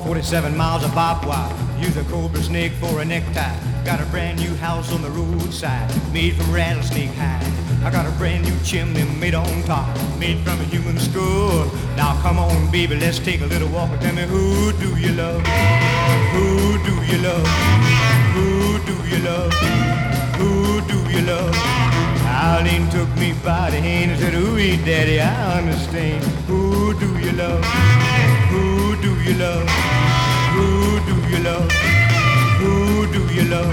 47 miles of barbed wire. Use a cobra snake for a necktie. Got a brand new house on the roadside, made from rattlesnake hide. I got a brand new chimney made on top, made from a human skull. Now come on, baby, let's take a little walk and tell me, who do you love? Who do you love? Who do you love? Who do you love? Arlene took me by the hand and said, ooh, daddy, I understand. Who do you love? Who do you love? Who do you love? Who do you love?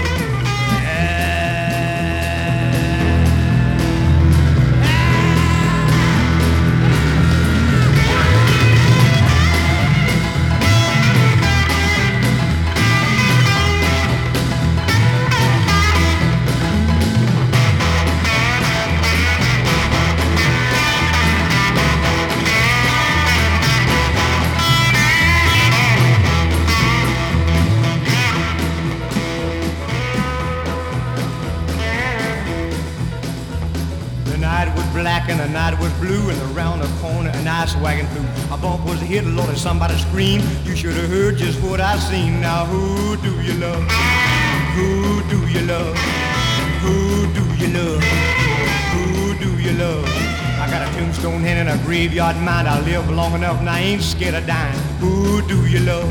The night was black and the night was blue, and around the corner an ice wagon flew. A bump was hit, Lord, and somebody screamed. You should have heard just what I seen. Now who do you love? Who do you love? Who do you love? Who do you love? I got a tombstone hen and a graveyard mind. I live long enough and I ain't scared of dying. Who do you love?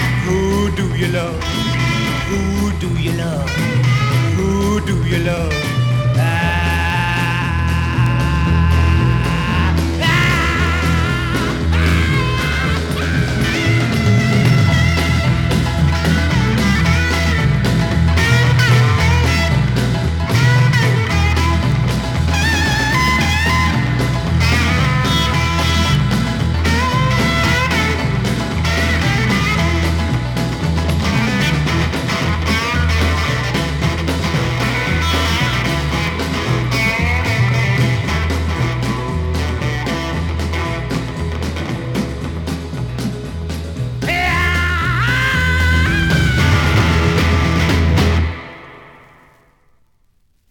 Who do you love? Who do you love? Who do you love?